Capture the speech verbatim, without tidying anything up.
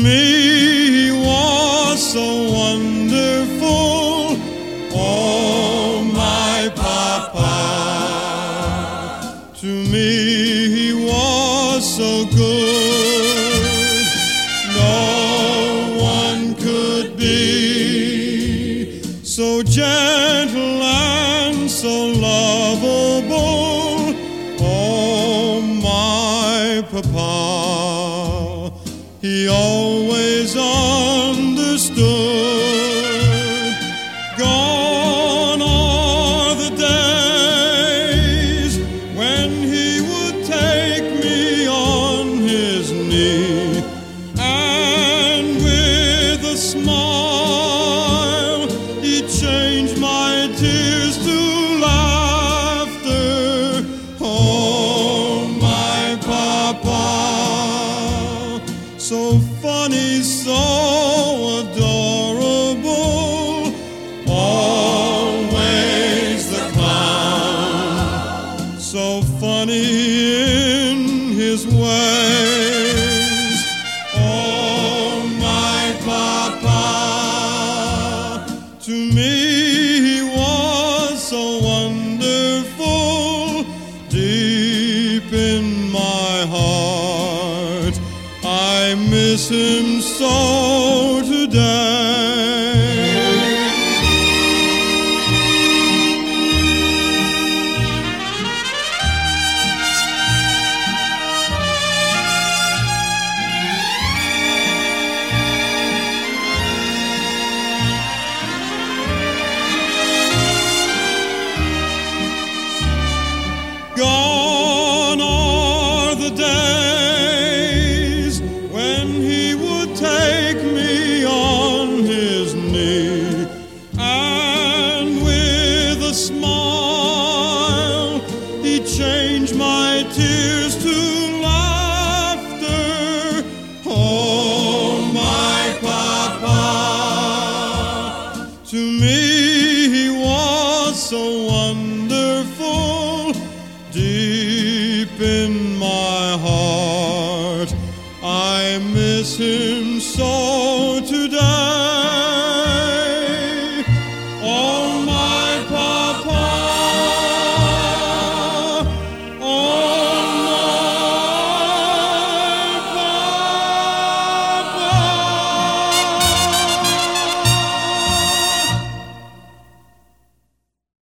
me he was so wonderful, oh my papa. To me he was so good, no one could be so gentle and so lovable, oh my papa. He always understood. Gone are the days when he would take me on his knee, and with a smile he'd change my tears to laughter, oh my papa. So funny, so adorable, always the clown. So funny in his ways, oh my papa. To me he was so wonderful, deep in my heart I miss him so today. Gone are the days when he would take me on his knee, and with a smile he'd change my tears to laughter, oh my papa. To me he was so wonderful, deep in my heart I miss him so.